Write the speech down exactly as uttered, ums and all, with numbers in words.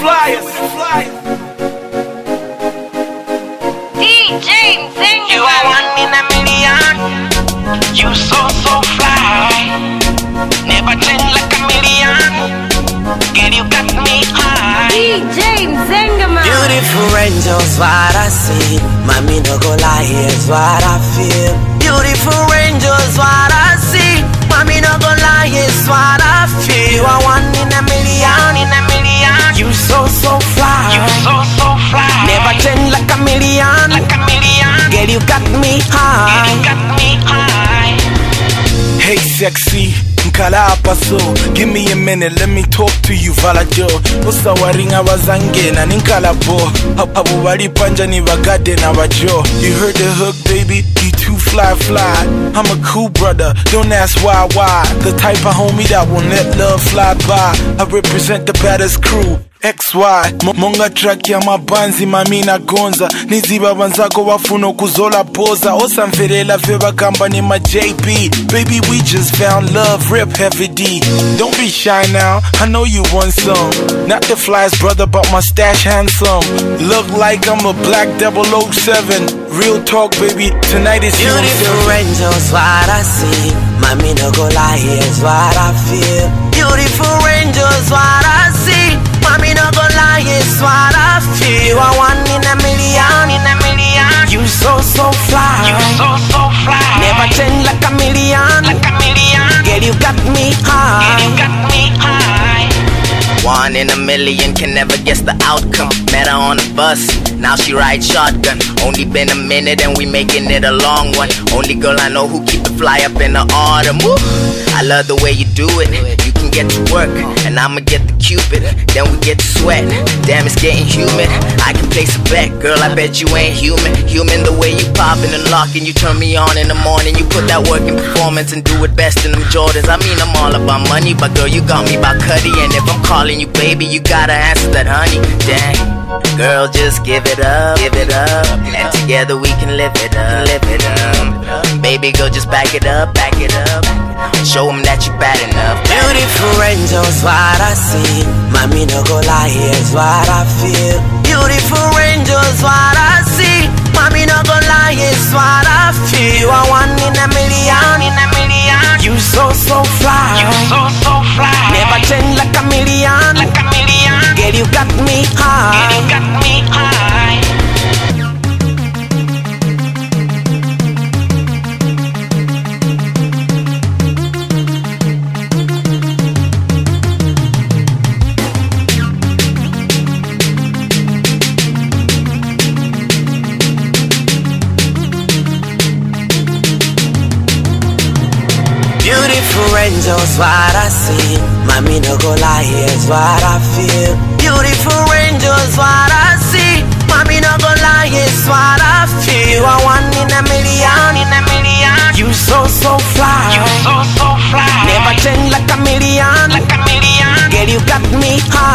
flyers. D J Zinga. You are one in a million. You so so fly. Never change like a million. Girl, you got me high. D J Zinga. Beautiful angels, what I see. Mommy no go lie, here's what I feel. Beautiful angels, what I see. Mommy no go lie, here's what I feel. You are one in a million, in a million. you so so fly. You so so fly. Never change like a million. like a million. Girl, you got me Girl, high. you got me high. Hey sexy, nkala hapa so. Give me a minute, let me talk to you vala jo. Usa waringa wazangena ninkala bo. Abu wali panja ni bagade na wajo. You heard the hook baby, you too fly fly. I'm a cool brother, don't ask why why. The type of homie that won't let love fly by. I represent the baddest crew X Y Monga track ya mabanzi mamina gonza. Niziba banzako wafuno kuzola poza. Osa mferela feba kamba ni ma J B. Baby we just found love, rip heavy D. Don't be shy now, I know you want some. Not the flyest brother but my stash handsome. Look like I'm a black double oh seven. Real talk baby, tonight is Beautiful angels, what I see. Mommy no go lie, here's what I feel. Beautiful angels, what I see. Mommy no go lie, here's what I feel. You are one in a million, in a million. you so so fly. You so so fly. Never change like a million. like a million. Girl, you got me Girl, high. you got me high. One in a million can never guess the outcome. Met her on a bus, now she rides shotgun. Only been a minute and we making it a long one. Only girl I know who keep the fly up in the autumn. Woo! I love the way you do it. You can get to work and I'ma get the cupid. Then we get to sweat. Damn, it's getting humid. I can place a bet, girl, I bet you ain't human. Human the way you popping and locking. You turn me on in the morning. You put that work in performance and do it best in them Jordans. I mean I'm all about money, but girl you got me by Cuddy. And if I'm calling you baby, you gotta answer that honey. Dang, girl, just give it up, give it up, and together we can live it up, live it up. Baby girl, just back it up, back it up. Show them that you bad enough. Beautiful angels, what I see. Mommy no go lie, here's what I feel. Beautiful angels, what I see. Mommy no go lie, here's what I feel. You are one in a million, in a million. you so so fly. You so so fly. Never change like a million. like a million. Girl, you got me high. Girl, you got me high. Beautiful angels, what I see. Mommy no go lie, here's what I feel. Beautiful angels, what I see. Mommy no go lie, here's what I feel. You are one in a million, in a million. you so so fly. You so so fly. Never change like a million. like a million. Girl, you got me high.